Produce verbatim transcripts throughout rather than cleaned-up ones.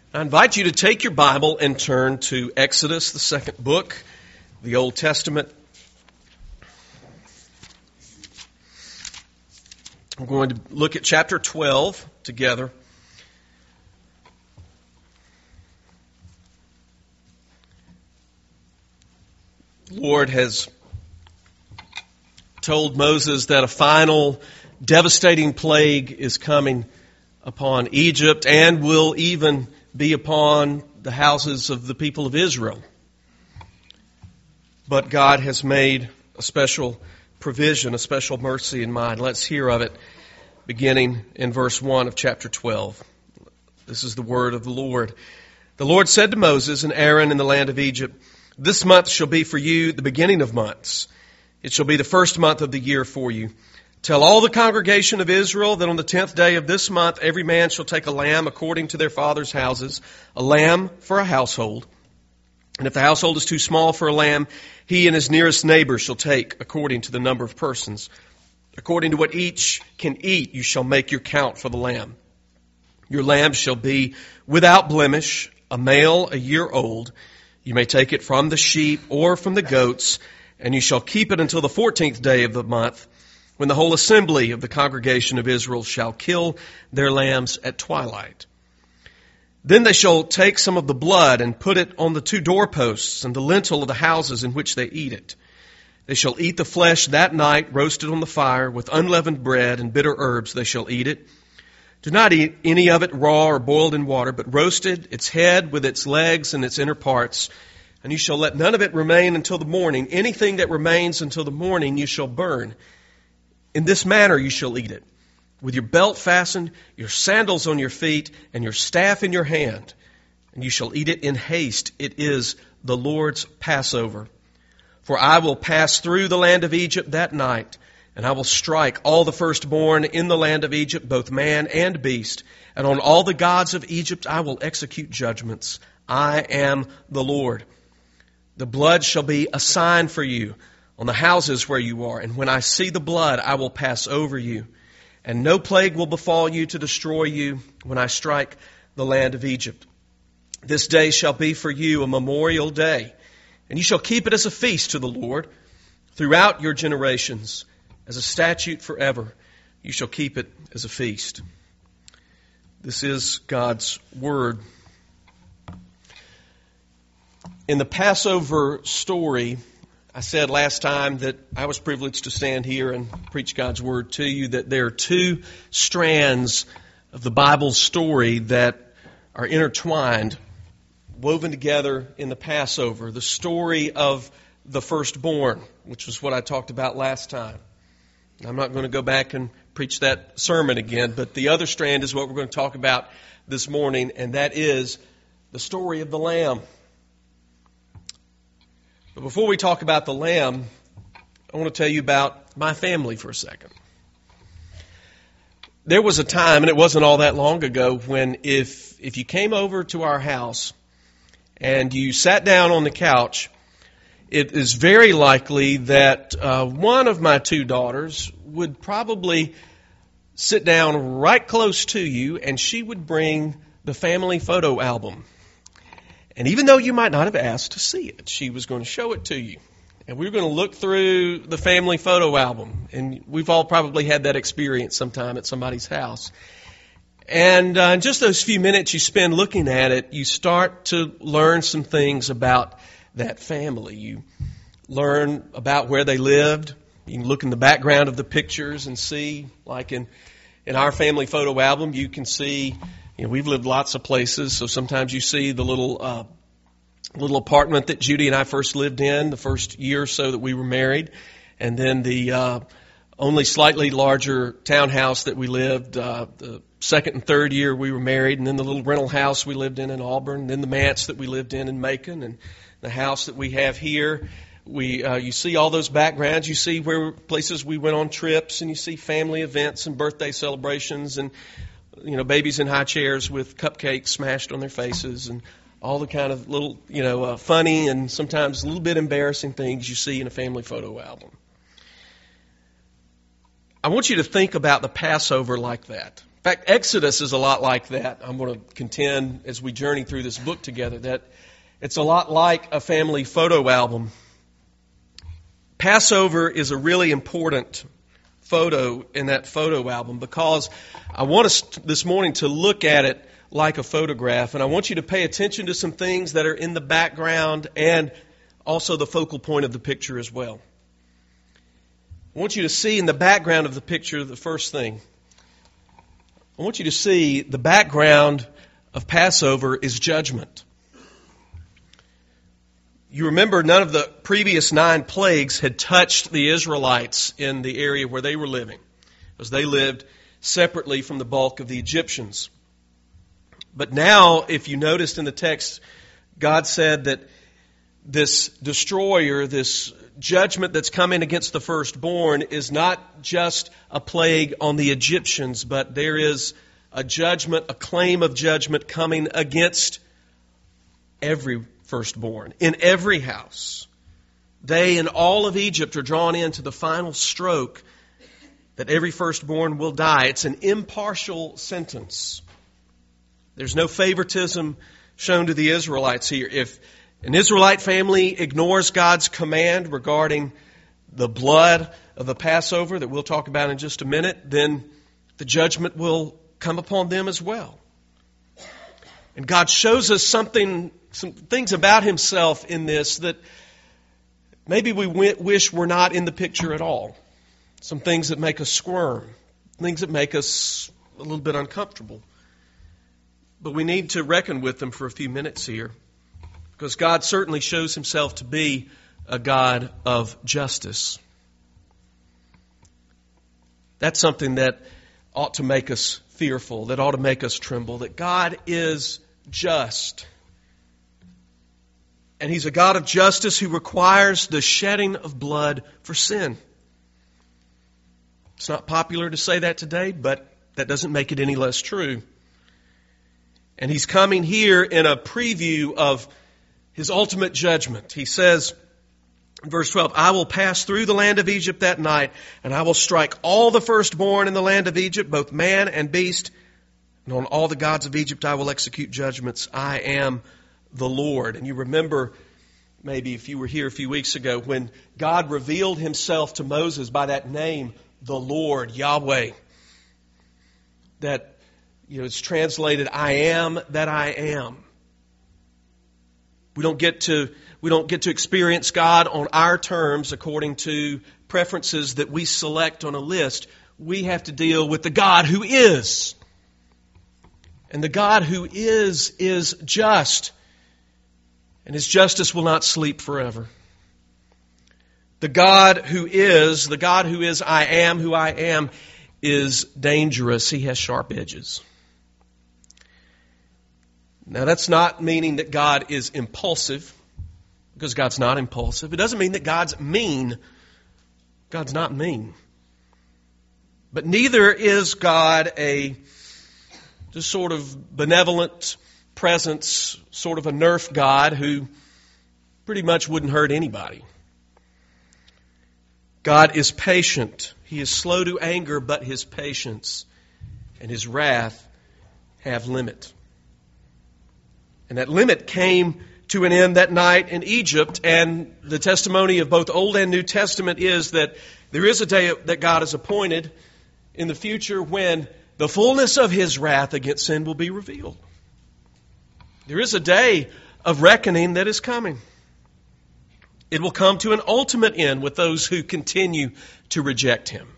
I invite you to take your Bible and turn to Exodus, the second book, the Old Testament. We're going to look at chapter twelve together. The Lord has told Moses that a final devastating plague is coming upon Egypt and will even be upon the houses of the people of Israel. But God has made a special provision, a special mercy in mind. Let's hear of it beginning in verse one of chapter twelve. This is the word of the Lord. The Lord said to Moses and Aaron in the land of Egypt, "This month shall be for you the beginning of months. It shall be the first month of the year for you. Tell all the congregation of Israel that on the tenth day of this month every man shall take a lamb according to their father's houses, a lamb for a household. And if the household is too small for a lamb, he and his nearest neighbor shall take according to the number of persons. According to what each can eat, you shall make your count for the lamb. Your lamb shall be without blemish, a male a year old. You may take it from the sheep or from the goats, and you shall keep it until the fourteenth day of the month, when the whole assembly of the congregation of Israel shall kill their lambs at twilight. Then they shall take some of the blood and put it on the two doorposts and the lintel of the houses in which they eat it. They shall eat the flesh that night, roasted on the fire, with unleavened bread and bitter herbs they shall eat it. Do not eat any of it raw or boiled in water, but roasted, its head with its legs and its inner parts. And you shall let none of it remain until the morning. Anything that remains until the morning you shall burn. In this manner you shall eat it, with your belt fastened, your sandals on your feet, and your staff in your hand. And you shall eat it in haste. It is the Lord's Passover. For I will pass through the land of Egypt that night, and I will strike all the firstborn in the land of Egypt, both man and beast. And on all the gods of Egypt I will execute judgments. I am the Lord. The blood shall be a sign for you on the houses where you are. And when I see the blood, I will pass over you. And no plague will befall you to destroy you when I strike the land of Egypt. This day shall be for you a memorial day, and you shall keep it as a feast to the Lord throughout your generations. As a statute forever, you shall keep it as a feast." This is God's word. In the Passover story, I said last time that I was privileged to stand here and preach God's word to you, that there are two strands of the Bible story that are intertwined, woven together in the Passover. The story of the firstborn, which was what I talked about last time. I'm not going to go back and preach that sermon again, but the other strand is what we're going to talk about this morning, and that is the story of the lamb. But before we talk about the lamb, I want to tell you about my family for a second. There was a time, and it wasn't all that long ago, when if if you came over to our house and you sat down on the couch, it is very likely that uh, one of my two daughters would probably sit down right close to you, and she would bring the family photo album. And even though you might not have asked to see it, she was going to show it to you. And we were going to look through the family photo album. And we've all probably had that experience sometime at somebody's house. And uh, in just those few minutes you spend looking at it, you start to learn some things about that family. You learn about where they lived. You can look in the background of the pictures and see, like in, in our family photo album, you can see, you know, we've lived lots of places, so sometimes you see the little uh, little apartment that Judy and I first lived in the first year or so that we were married, and then the uh, only slightly larger townhouse that we lived uh, the second and third year we were married, and then the little rental house we lived in in Auburn, and then the manse that we lived in in Macon, and the house that we have here. We uh, you see all those backgrounds. You see where places we went on trips, and you see family events and birthday celebrations, and you know, babies in high chairs with cupcakes smashed on their faces, and all the kind of little, you know, uh, funny and sometimes a little bit embarrassing things you see in a family photo album. I want you to think about the Passover like that. In fact, Exodus is a lot like that. I'm going to contend as we journey through this book together that it's a lot like a family photo album. Passover is a really important photo in that photo album because I want us this morning to look at it like a photograph, and I want you to pay attention to some things that are in the background and also the focal point of the picture as well. I want you to see in the background of the picture the first thing. I want you to see the background of Passover is judgment. You remember none of the previous nine plagues had touched the Israelites in the area where they were living, because they lived separately from the bulk of the Egyptians. But now, if you noticed in the text, God said that this destroyer, this judgment that's coming against the firstborn is not just a plague on the Egyptians, but there is a judgment, a claim of judgment coming against every firstborn in every house. They and all of Egypt are drawn into the final stroke that every firstborn will die. It's an impartial sentence. There's no favoritism shown to the Israelites here. If an Israelite family ignores God's command regarding the blood of the Passover that we'll talk about in just a minute, then the judgment will come upon them as well. And God shows us something, some things about Himself in this that maybe we wish were not in the picture at all. Some things that make us squirm, things that make us a little bit uncomfortable. But we need to reckon with them for a few minutes here, because God certainly shows Himself to be a God of justice. That's something that ought to make us fearful, that ought to make us tremble, that God is just. And He's a God of justice who requires the shedding of blood for sin. It's not popular to say that today, but that doesn't make it any less true. And He's coming here in a preview of His ultimate judgment. He says in verse twelve, I will pass through the land of Egypt that night, and I will strike all the firstborn in the land of Egypt, both man and beast, and on all the gods of Egypt I will execute judgments. I am the Lord. And you remember, maybe if you were here a few weeks ago, when God revealed Himself to Moses by that name, the Lord, Yahweh, that You know, it's translated, I am that I am. We don't get to we don't get to experience God on our terms according to preferences that we select on a list. We have to deal with the God who is. And the God who is is just. And His justice will not sleep forever. The God who is, the God who is I am who I am, is dangerous. He has sharp edges. Now, that's not meaning that God is impulsive, because God's not impulsive. It doesn't mean that God's mean. God's not mean. But neither is God a just sort of benevolent presence, sort of a Nerf God who pretty much wouldn't hurt anybody. God is patient. He is slow to anger, but His patience and His wrath have limit. And that limit came to an end that night in Egypt, and the testimony of both Old and New Testament is that there is a day that God has appointed in the future when the fullness of His wrath against sin will be revealed. There is a day of reckoning that is coming. It will come to an ultimate end with those who continue to reject Him.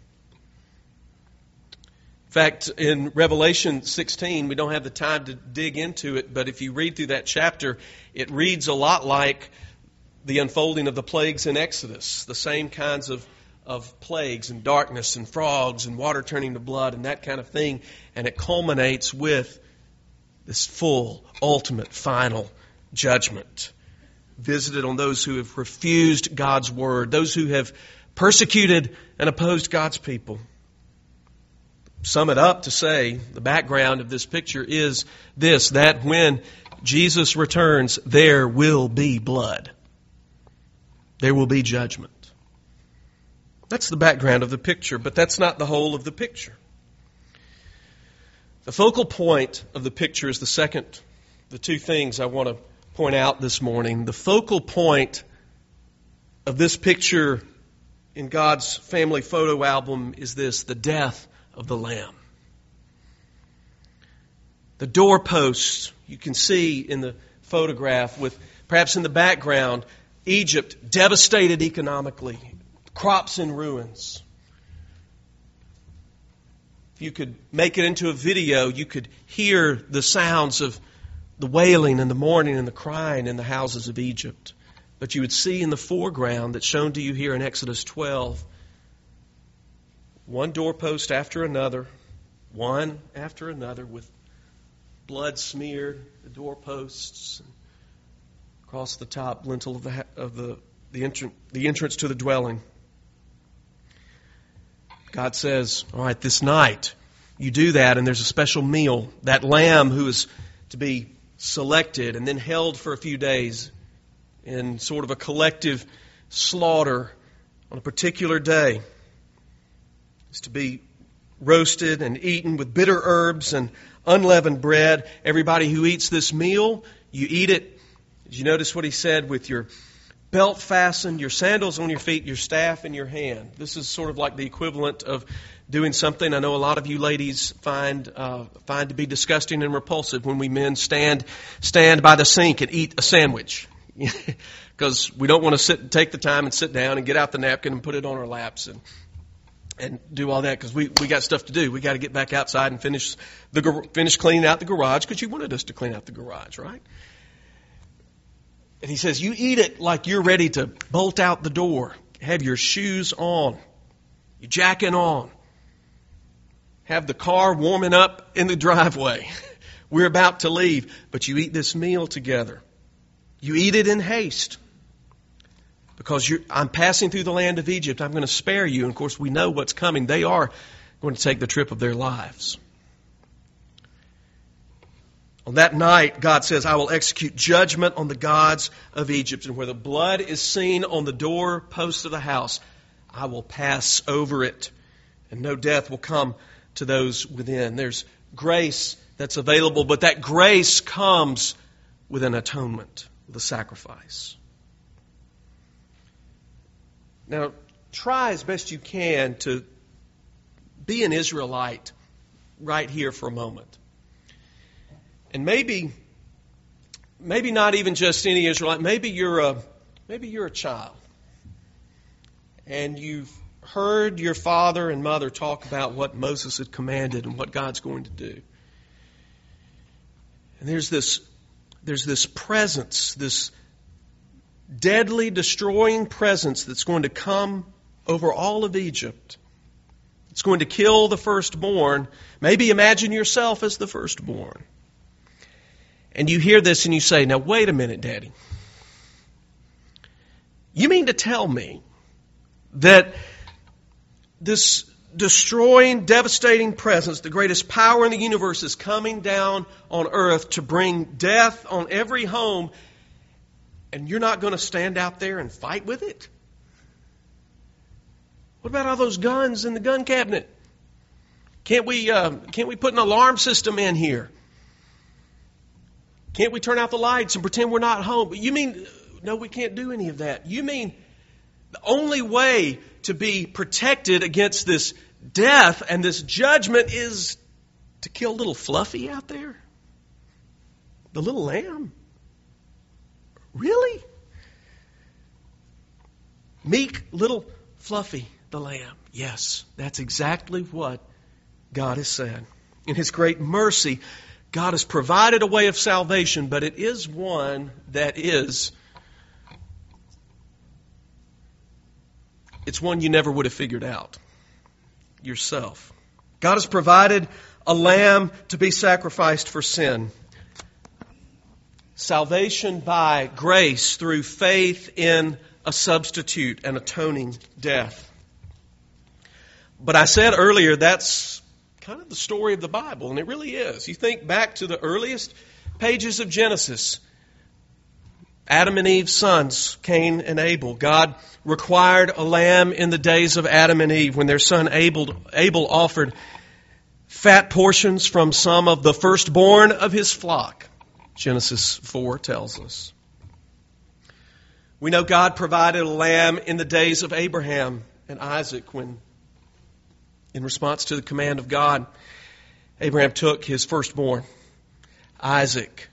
In fact, in Revelation sixteen, we don't have the time to dig into it, but if you read through that chapter, it reads a lot like the unfolding of the plagues in Exodus. The same kinds of, of plagues and darkness and frogs and water turning to blood and that kind of thing. And it culminates with this full, ultimate, final judgment visited on those who have refused God's word, those who have persecuted and opposed God's people. Sum it up to say, the background of this picture is this, that when Jesus returns, there will be blood. There will be judgment. That's the background of the picture, but that's not the whole of the picture. The focal point of the picture is the second, the two things I want to point out this morning. The focal point of this picture in God's family photo album is this: the death of the Lamb. The doorposts you can see in the photograph, with perhaps in the background Egypt devastated economically, crops in ruins. If you could make it into a video, you could hear the sounds of the wailing and the mourning and the crying in the houses of Egypt. But you would see in the foreground that's shown to you here in Exodus twelve, one doorpost after another, one after another, with blood smeared the doorposts and across the top lintel of the of the the entrance the entrance to the dwelling. God says, all right, this night you do that, and there's a special meal. That lamb who is to be selected and then held for a few days in sort of a collective slaughter on a particular day is to be roasted and eaten with bitter herbs and unleavened bread. Everybody who eats this meal, you eat it. Did you notice what he said? With your belt fastened, your sandals on your feet, your staff in your hand. This is sort of like the equivalent of doing something I know a lot of you ladies find uh, find to be disgusting and repulsive, when we men stand stand by the sink and eat a sandwich. Because we don't want to sit, take the time and sit down and get out the napkin and put it on our laps and and do all that, because we, we got stuff to do. We got to get back outside and finish the finish cleaning out the garage, because you wanted us to clean out the garage, right? And he says, you eat it like you're ready to bolt out the door. Have your shoes on. Your jacket on. Have the car warming up in the driveway. We're about to leave. But you eat this meal together. You eat it in haste. Because you're, I'm passing through the land of Egypt. I'm going to spare you. And of course, we know what's coming. They are going to take the trip of their lives. On that night, God says, I will execute judgment on the gods of Egypt. And where the blood is seen on the doorpost of the house, I will pass over it. And no death will come to those within. There's grace that's available, but that grace comes with an atonement, with a sacrifice. Now, try as best you can to be an Israelite right here for a moment. And maybe, maybe not even just any Israelite. Maybe you're a, maybe you're a child, and you've heard your father and mother talk about what Moses had commanded and what God's going to do. And there's this, there's this presence, this deadly, destroying presence that's going to come over all of Egypt. It's going to kill the firstborn. Maybe imagine yourself as the firstborn. And you hear this and you say, now wait a minute, Daddy. You mean to tell me that this destroying, devastating presence, the greatest power in the universe, is coming down on earth to bring death on every home, and you're not going to stand out there and fight with it? What about all those guns in the gun cabinet? Can't we, uh, can't we put an alarm system in here? Can't we turn out the lights and pretend we're not home? You mean, no, we can't do any of that. You mean the only way to be protected against this death and this judgment is to kill little Fluffy out there? The little lamb? Really? Meek little Fluffy, the lamb. Yes, that's exactly what God has said. In His great mercy, God has provided a way of salvation, but it is one that is, it's one you never would have figured out yourself. God has provided a lamb to be sacrificed for sin. Salvation by grace through faith in a substitute, an atoning death. But I said earlier, that's kind of the story of the Bible, and it really is. You think back to the earliest pages of Genesis. Adam and Eve's sons, Cain and Abel. God required a lamb in the days of Adam and Eve when their son Abel, Abel offered fat portions from some of the firstborn of his flock, Genesis four tells us. We know God provided a lamb in the days of Abraham and Isaac when, in response to the command of God, Abraham took his firstborn, Isaac.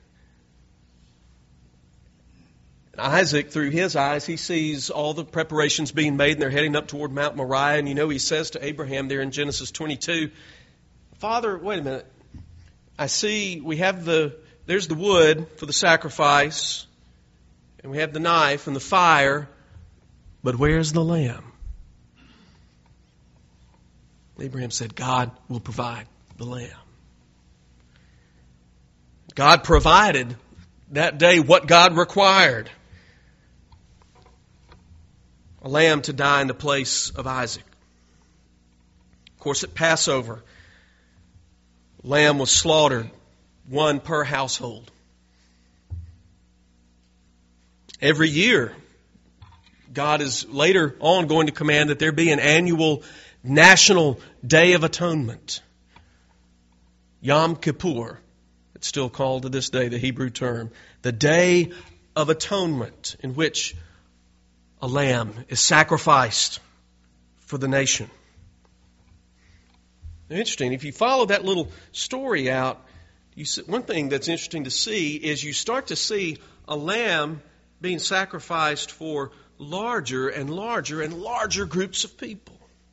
And Isaac, through his eyes, he sees all the preparations being made and they're heading up toward Mount Moriah. And you know, he says to Abraham there in Genesis twenty-two, Father, wait a minute. I see we have the, there's the wood for the sacrifice, and we have the knife and the fire, but where's the lamb? Abraham said, God will provide the lamb. God provided that day what God required. A lamb to die in the place of Isaac. Of course, at Passover, lamb was slaughtered, one per household. Every year, God is later on going to command that there be an annual National Day of Atonement. Yom Kippur. It's still called to this day the Hebrew term. The Day of Atonement, in which a lamb is sacrificed for the nation. Interesting. If you follow that little story out, you see, one thing that's interesting to see is you start to see a lamb being sacrificed for larger and larger and larger groups of people.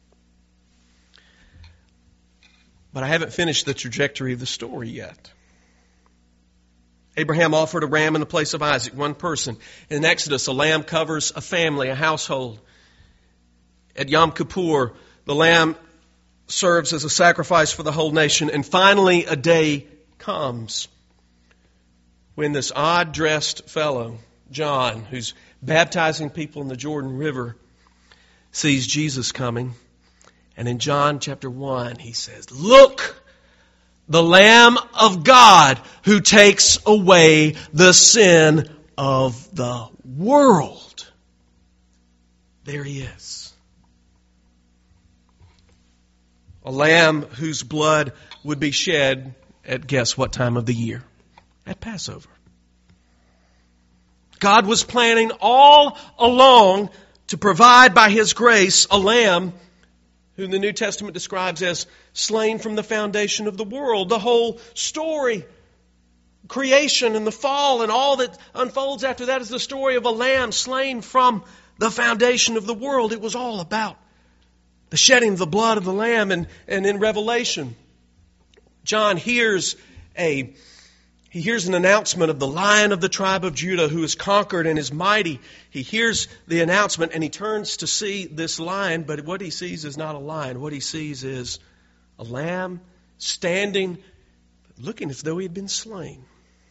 But I haven't finished the trajectory of the story yet. Abraham offered a ram in the place of Isaac, one person. In Exodus, a lamb covers a family, a household. At Yom Kippur, the lamb serves as a sacrifice for the whole nation. And finally, a day comes when this odd-dressed fellow, John, who's baptizing people in the Jordan River, sees Jesus coming. And in John chapter one, he says, "Look, the Lamb of God who takes away the sin of the world." There he is. A lamb whose blood would be shed at guess what time of the year? At Passover. God was planning all along to provide by His grace a lamb whom the New Testament describes as slain from the foundation of the world. The whole story, creation and the fall and all that unfolds after that is the story of a lamb slain from the foundation of the world. It was all about the shedding of the blood of the lamb. And, and in Revelation, John hears a He hears an announcement of the Lion of the tribe of Judah who is conquered and is mighty. He hears the announcement and he turns to see this lion, but what he sees is not a lion. What he sees is a lamb standing, looking as though he had been slain.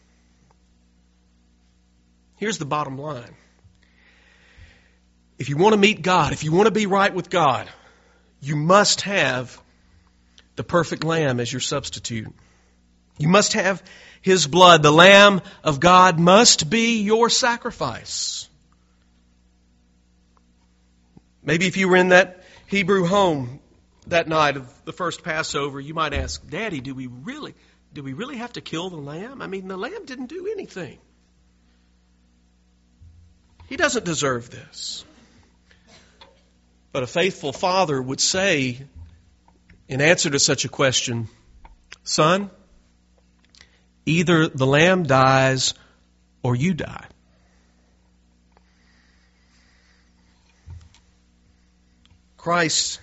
Here's the bottom line. If you want to meet God, if you want to be right with God, you must have the perfect lamb as your substitute. You must have His blood. The Lamb of God must be your sacrifice. Maybe if you were in that Hebrew home that night of the first Passover, you might ask, "Daddy, do we really, do we really have to kill the lamb? I mean, the lamb didn't do anything. He doesn't deserve this." But a faithful father would say, in answer to such a question, "Son, either the lamb dies or you die." Christ's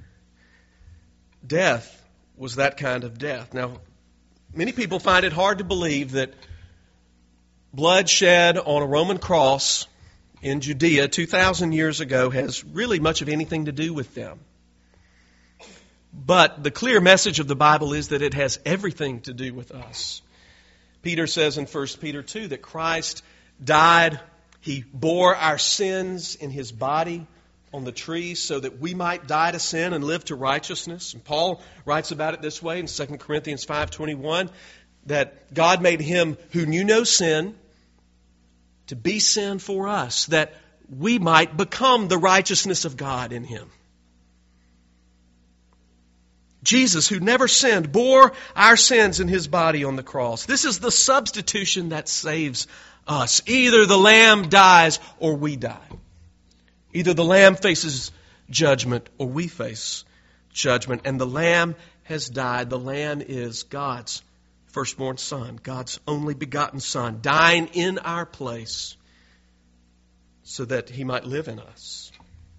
death was that kind of death. Now, many people find it hard to believe that blood shed on a Roman cross in Judea two thousand years ago has really much of anything to do with them. But the clear message of the Bible is that it has everything to do with us. Peter says in First Peter two that Christ died, He bore our sins in His body on the tree so that we might die to sin and live to righteousness. And Paul writes about it this way in Second Corinthians five twenty-one, that God made Him who knew no sin to be sin for us, that we might become the righteousness of God in Him. Jesus, who never sinned, bore our sins in His body on the cross. This is the substitution that saves us. Either the Lamb dies or we die. Either the Lamb faces judgment or we face judgment. And the Lamb has died. The Lamb is God's firstborn Son, God's only begotten Son, dying in our place so that He might live in us.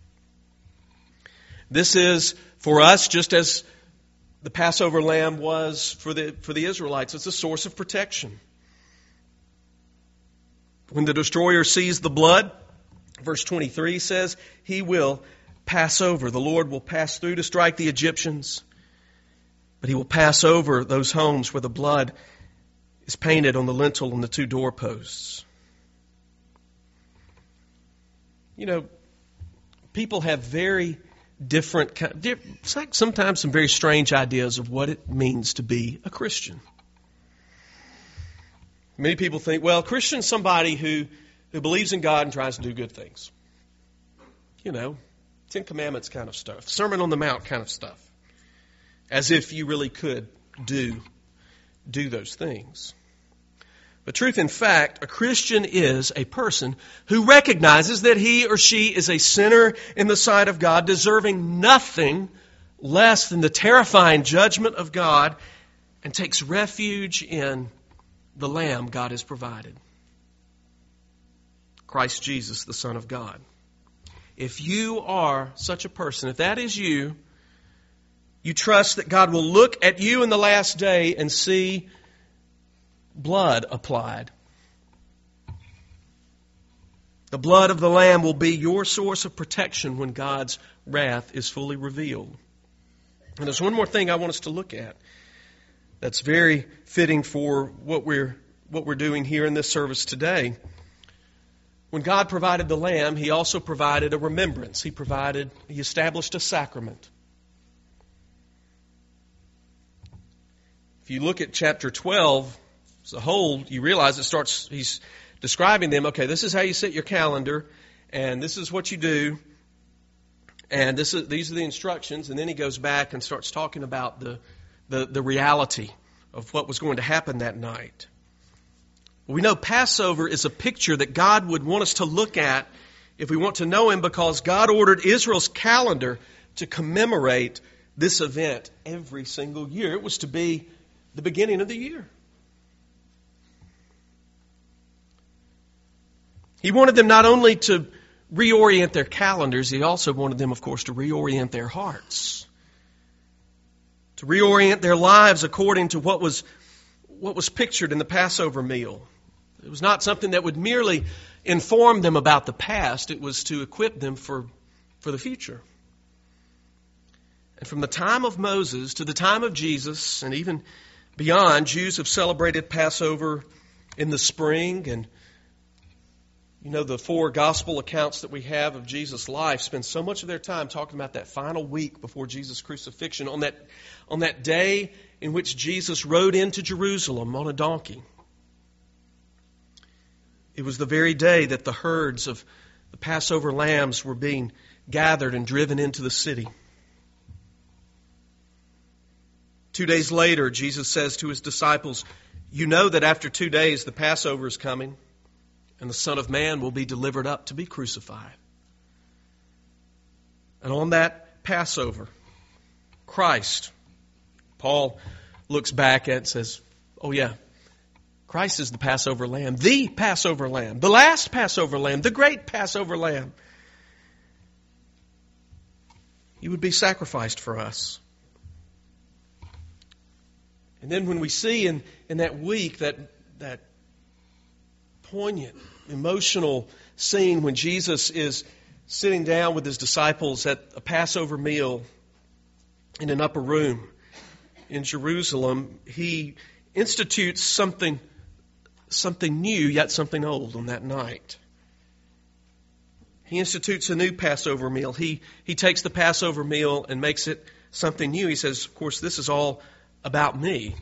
This is for us just as the Passover lamb was for the, for the Israelites. It's a source of protection. When the destroyer sees the blood, verse twenty-three says, He will pass over. The Lord will pass through to strike the Egyptians, but He will pass over those homes where the blood is painted on the lintel and the two doorposts. You know, people have very different, sometimes some very strange ideas of what it means to be a Christian. Many people think, well, Christian is somebody who, who believes in God and tries to do good things. You know, Ten Commandments kind of stuff, Sermon on the Mount kind of stuff. As if you really could do, do those things. But truth in fact, a Christian is a person who recognizes that he or she is a sinner in the sight of God, deserving nothing less than the terrifying judgment of God, and takes refuge in the Lamb God has provided. Christ Jesus, the Son of God. If you are such a person, if that is you, you trust that God will look at you in the last day and see blood applied. The blood of the Lamb will be your source of protection when God's wrath is fully revealed. And there's one more thing I want us to look at that's very fitting for what we're what we're doing here in this service today. When God provided the Lamb, He also provided a remembrance. He provided, He established a sacrament. If you look at chapter twelve as a whole, you realize it starts, he's describing them, okay, this is how you set your calendar, and this is what you do, and this is, these are the instructions, and then he goes back and starts talking about the, the, the reality of what was going to happen that night. We know Passover is a picture that God would want us to look at if we want to know Him, because God ordered Israel's calendar to commemorate this event every single year. It was to be the beginning of the year. He wanted them not only to reorient their calendars, He also wanted them, of course, to reorient their hearts. To reorient their lives according to what was, what was pictured in the Passover meal. It was not something that would merely inform them about the past. It was to equip them for, for the future. And from the time of Moses to the time of Jesus, and even beyond, Jews have celebrated Passover in the spring. And you know, the four gospel accounts that we have of Jesus' life spend so much of their time talking about that final week before Jesus' crucifixion, on that, on that day in which Jesus rode into Jerusalem on a donkey. It was the very day that the herds of the Passover lambs were being gathered and driven into the city. Two days later, Jesus says to His disciples, "You know that after two days the Passover is coming, and the Son of Man will be delivered up to be crucified." And on that Passover, Christ, Paul looks back at and says, oh yeah, Christ is the Passover Lamb, the Passover Lamb, the last Passover Lamb, the great Passover Lamb. He would be sacrificed for us. And then when we see in, in that week that, that poignant, emotional scene when Jesus is sitting down with His disciples at a Passover meal in an upper room in Jerusalem, He institutes something, something new yet something old on that night. He institutes a new Passover meal. He, he takes the Passover meal and makes it something new. He says, of course, this is all about me.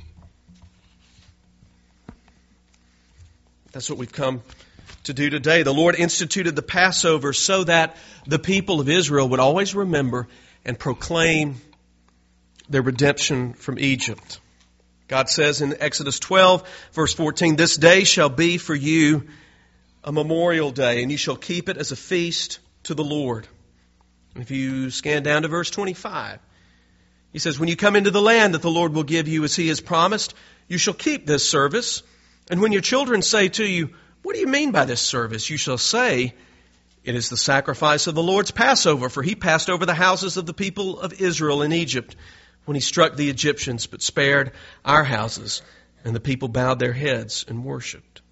That's what we've come to do today. The Lord instituted the Passover so that the people of Israel would always remember and proclaim their redemption from Egypt. God says in Exodus twelve, verse fourteen, "This day shall be for you a memorial day, and you shall keep it as a feast to the Lord." And if you scan down to verse twenty-five, he says, "When you come into the land that the Lord will give you as He has promised, you shall keep this service. And when your children say to you, 'What do you mean by this service?' you shall say, 'It is the sacrifice of the Lord's Passover, for He passed over the houses of the people of Israel in Egypt when He struck the Egyptians, but spared our houses.' And the people bowed their heads and worshipped."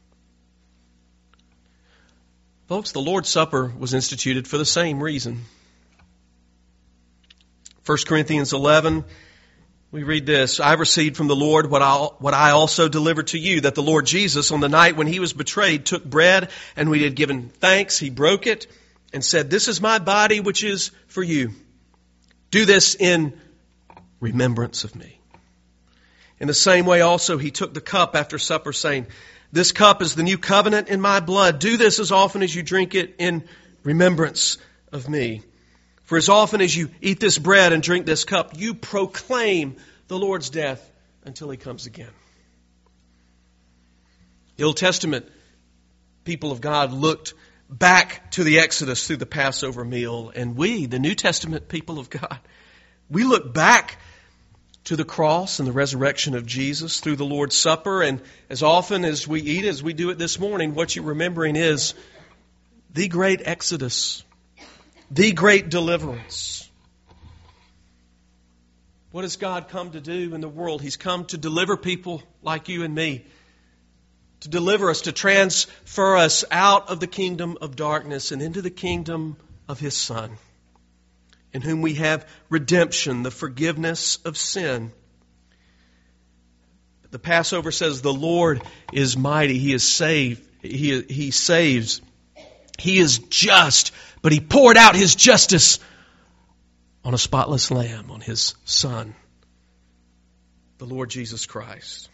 Folks, the Lord's Supper was instituted for the same reason. First Corinthians eleven, we read this, "I received from the Lord what I, what I also delivered to you, that the Lord Jesus, on the night when He was betrayed, took bread, and when He had given thanks, He broke it and said, 'This is my body, which is for you. Do this in remembrance of me.' In the same way also He took the cup after supper, saying, 'This cup is the new covenant in my blood. Do this as often as you drink it in remembrance of me. For as often as you eat this bread and drink this cup, you proclaim the Lord's death until He comes again.'" The Old Testament people of God looked back to the Exodus through the Passover meal, and we, the New Testament people of God, we look back to the cross and the resurrection of Jesus through the Lord's Supper. And as often as we eat, as we do it this morning, what you're remembering is the great Exodus, the great deliverance. What has God come to do in the world? He's come to deliver people like you and me, to deliver us, to transfer us out of the kingdom of darkness and into the kingdom of His Son, in whom we have redemption, the forgiveness of sin. The Passover says the Lord is mighty. He is saved. He, he saves. He is just, but He poured out His justice on a spotless lamb, on His Son, the Lord Jesus Christ.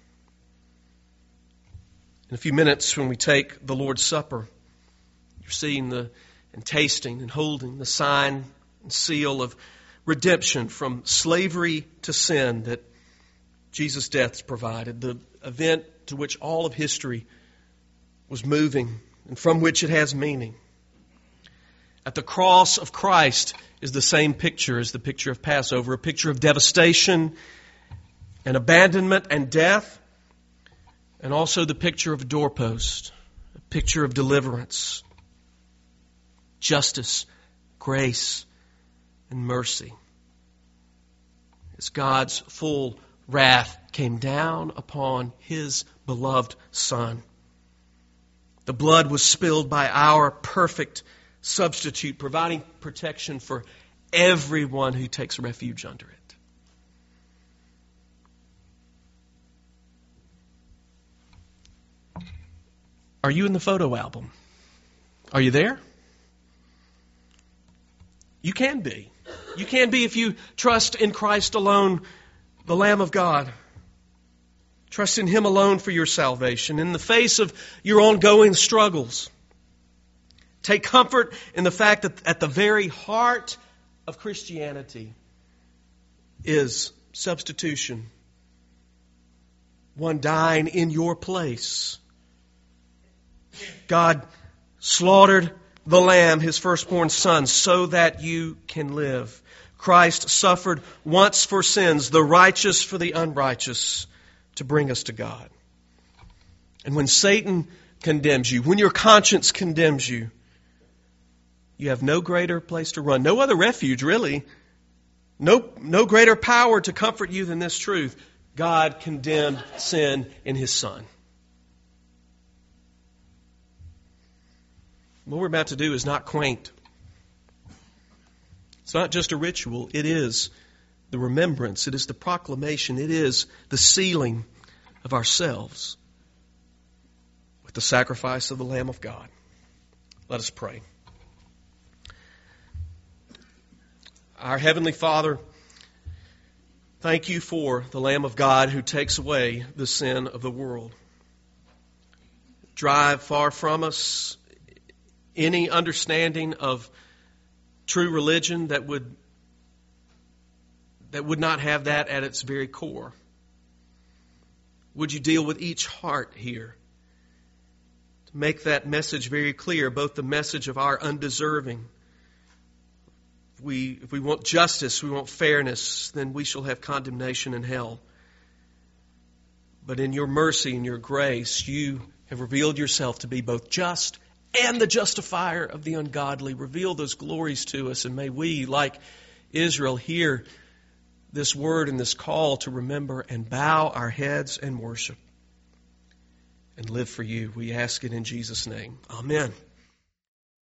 In a few minutes, when we take the Lord's Supper, you're seeing the and tasting and holding the sign and seal of redemption from slavery to sin that Jesus' death provided, the event to which all of history was moving and from which it has meaning. At the cross of Christ is the same picture as the picture of Passover, a picture of devastation and abandonment and death, and also the picture of a doorpost, a picture of deliverance, justice, grace, and mercy. As God's full wrath came down upon His beloved Son. The blood was spilled by our perfect substitute, providing protection for everyone who takes refuge under it. Are you in the photo album? Are you there? You can be. You can be if you trust in Christ alone, the Lamb of God. Trust in Him alone for your salvation. In the face of your ongoing struggles, take comfort in the fact that at the very heart of Christianity is substitution. One dying in your place. God slaughtered the Lamb, His firstborn Son, so that you can live. Christ suffered once for sins, the righteous for the unrighteous, to bring us to God. And when Satan condemns you, when your conscience condemns you, you have no greater place to run, no other refuge really, no, no greater power to comfort you than this truth. God condemned sin in His Son. What we're about to do is not quaint. It's not just a ritual. It is the remembrance. It is the proclamation. It is the sealing of ourselves with the sacrifice of the Lamb of God. Let us pray. Our Heavenly Father, thank You for the Lamb of God who takes away the sin of the world. Drive far from us any understanding of true religion that would that would not have that at its very core? Would you deal with each heart here to make that message very clear, both the message of our undeserving. If we, if we want justice, we want fairness, then we shall have condemnation in hell. But in your mercy and your grace, you have revealed yourself to be both just and the justifier of the ungodly. Reveal those glories to us, and may we, like Israel, hear this word and this call to remember and bow our heads and worship and live for you. We ask it in Jesus' name. Amen.